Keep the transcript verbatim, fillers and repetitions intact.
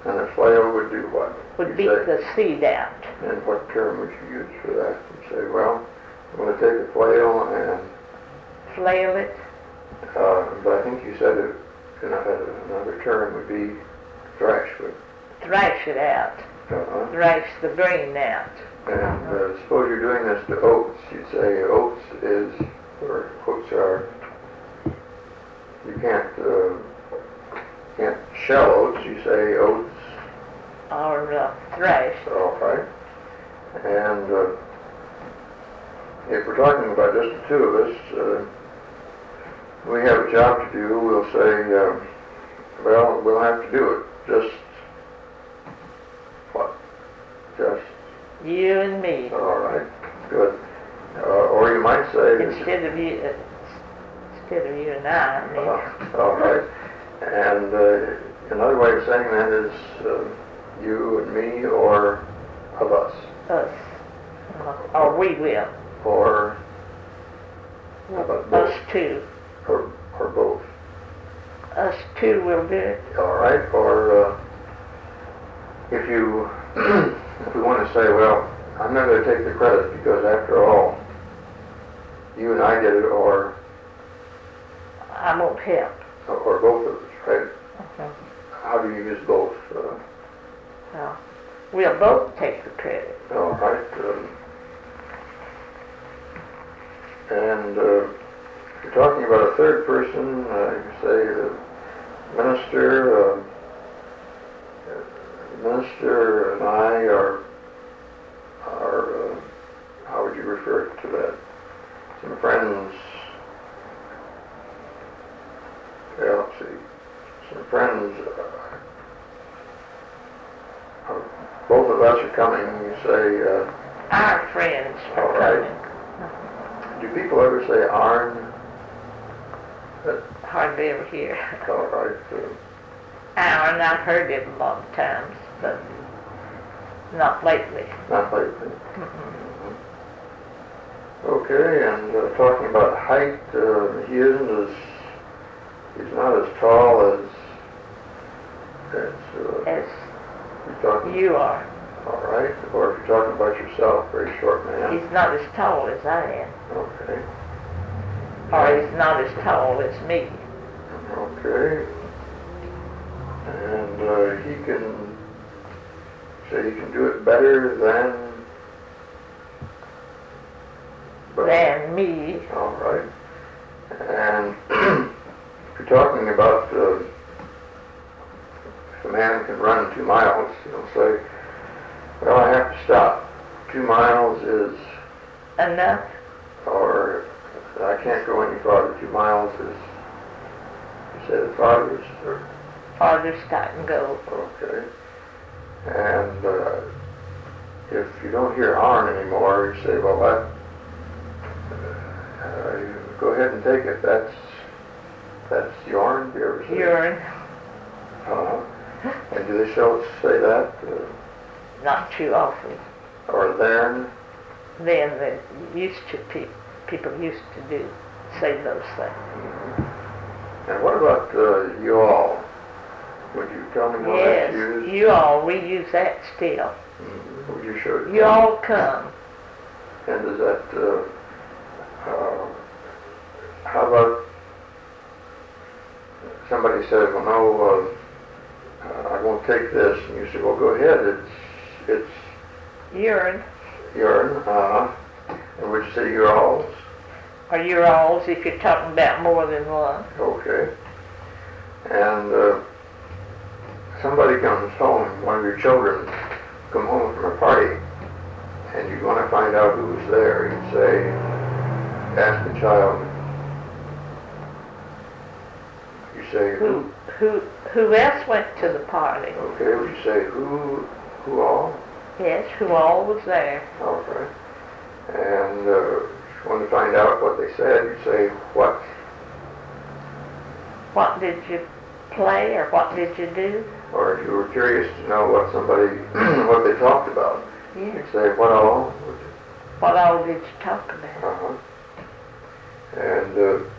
And a flail would do what? Would You beat say? the seed out. And what term would you use for that? You say, well, I'm going to take a flail and, Flail it. uh, but I think you said it, you know, another term would be thrash. Would, Thrash it out. uh-huh. Thrash the grain out. And uh, suppose you're doing this to oats. You'd say oats is, or oats are, you can't, uh, can't shell oats. You say oats. Or uh, thrash. All right. And uh, if we're talking about just the two of us, uh, we have a job to do. We'll say, uh, well, we'll have to do it. Just what? Just. You and me. All right. Good. Uh, or you might say. Instead of you, uh, instead of you and I. I mean. Uh, all right. And uh, another way of saying that is uh, you and me, or of us. Us. Uh, or we will. Or how about both? Us two. Or, or both. Us two will do it. All right. Or uh, if you, if we want to say, well, I'm not going to take the credit because after all, you and I did it, or I won't help. or both of us, right? Uh-huh. How do you use both? Uh, Well, we'll both take the credit. all right. Um, and uh, if you're talking about a third person, uh, you say the minister, uh, the minister and I are, are uh, how would you refer to that? Some friends, yeah, let's see, some friends, uh, uh, both of us are coming, you say, uh, Our friends all are right. coming. Do people ever say Arn? That, Hardly ever hear. all right. Uh, Our, and I've heard it a lot of times, but not lately. not lately. Mm-mm. Okay, and uh, talking about height, uh, he isn't as, he's not as tall as, as, uh, As you're talking, you are. all right, or if you're talking about yourself, very short man. He's not as tall as I am. Okay, Or he's not as tall as me. okay, and uh, he can, say he can do it better than, but- Than me. all right, and if you're talking about uh, if a man can run two miles, he'll say, well, I have to stop. Two miles is, Enough. or I can't go any farther. Two miles is, you say the farthest, or, Farther start and go. okay. And uh, if you don't hear Arn anymore, you say, well, that, uh, you go ahead and take it. That's, that's Yorn, do you ever say? Urine. Uh-huh. And do they still say that? Uh, Not too often. or then? Then they used to, pe- people used to do, say those things. And what about uh, you all? Would you tell me what Yes, that's used? you all, we use that still. Mhm. Would you show it? You all come. And does that, uh, uh, how about somebody says, well, no, uh, uh, I won't take this. And you say, well, go ahead. It's, it's Urine. urine. Uh-huh. And would you say you're alls? Or your alls if you're talking about more than one. Okay. And uh, somebody comes home, one of your children come home from a party, and you want to find out who's there. You'd say, ask the child. You say, Who, who, who else went to the party? okay, would you say, who, who all? Yes, who all was there. All right. And uh, if you want to find out what they said, you say, what? What did you play or what did you do? Or if you were curious to know what somebody, what they talked about, Yes. you'd say, what all? What all did you talk about? Uh-huh. And uh,